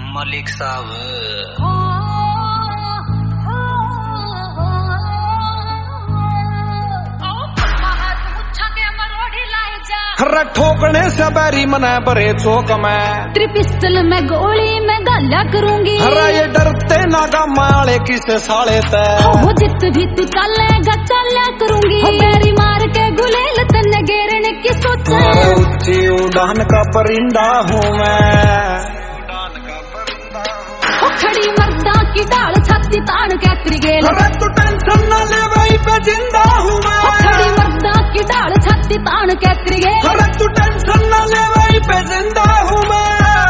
मलिक साहब ठोकने से बैरी मना बरे चौक में त्रिपिस्टल में गोली में गाल्या करूंगी। ये डरते नागा माले किसे साले ते हो जित भी तू चलेगा चल्या करूंगी। बैरी मार के गुलेल तन्ने घेरने की सोचे। ऊंची उड़ान का परिंदा हूँ मैं। खड़ी मर्दा की डाल छाती तान के त्रिगेल। तू टेंशन न ले वहीं पे जिंदा हूँ मैं। खड़ी मर्दा की डाल छाती तान के त्रिगेल। तू टेंशन न ले वहीं पे जिंदा हूँ मैं।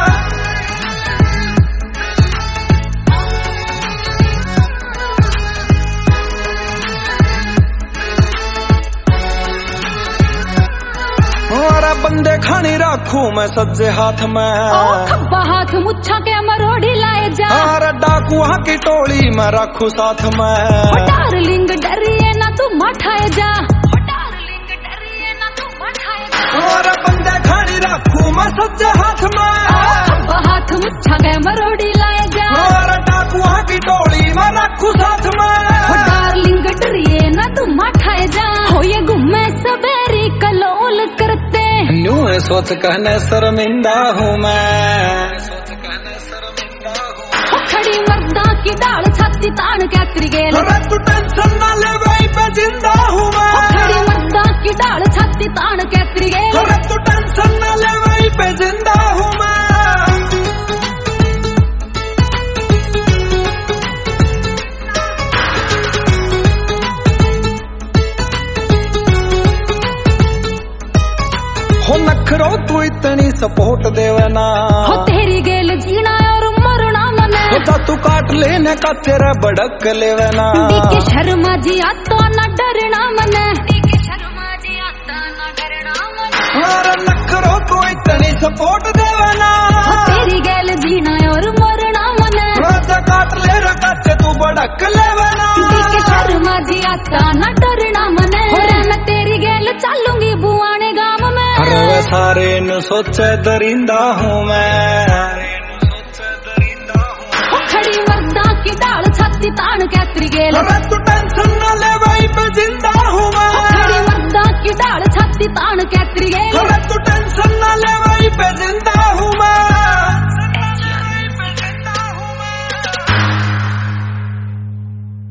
हमारा बंदे खानी रखू मैं सज्जे हाथ में। खब्बा हाथ मुच्छा के मरोड़ी लाए जा। डाकू की टोली में रखू साथ में। डार्लिंग डरिए ना तू मठाए जा। डार्लिंग डरिए ना तू मठाए जा। हमारा बंदे खानी रखू मैं सज्जे हाथ में। खब्बा हाथ मुच्छा के मरोड़ी लाए जा। डाकू की टोली में रखू साथ में। डार्लिंग डरिए ना तू मठाए जा। हो ये गुम्मे सबेरी कलोल करते। न्यू है सोच कहने शर्मिंदा हूँ मैं। खड़ी मर्दा की डाल छाती तान के त्रिगेल। तू टेंशन न ले वहीं पे जिंदा हूँ मैं। खड़ी मर्दा की डाल छाती तान के त्रिगेल। तू टेंशन न ले वहीं पे जिंदा हूँ मैं। हो नखरो तू इतनी सपोर्ट देवना। हो तेरी गेल जीना और मरना मने। हो तू काट लेने का तेरा बड़क लेवना। डीके शर्मा जी आता ना डरना मने। डीके शर्मा जी आता ना डरना मने। और नखरो तू इतनी सपोर्ट देवना। हो तेरी गेल जीना और मरना मने। तो काट ले रखा तू बड़क लेवना। डीके शर्मा जी आता ना डरना मने। मैं तेरी गेल चलूंगी बुआने गांव में। अरे सारे नु सोचे दरिंदा हूँ मैं। खड़ी मर्दा की डाल छाती तान के त्रिगेल। तू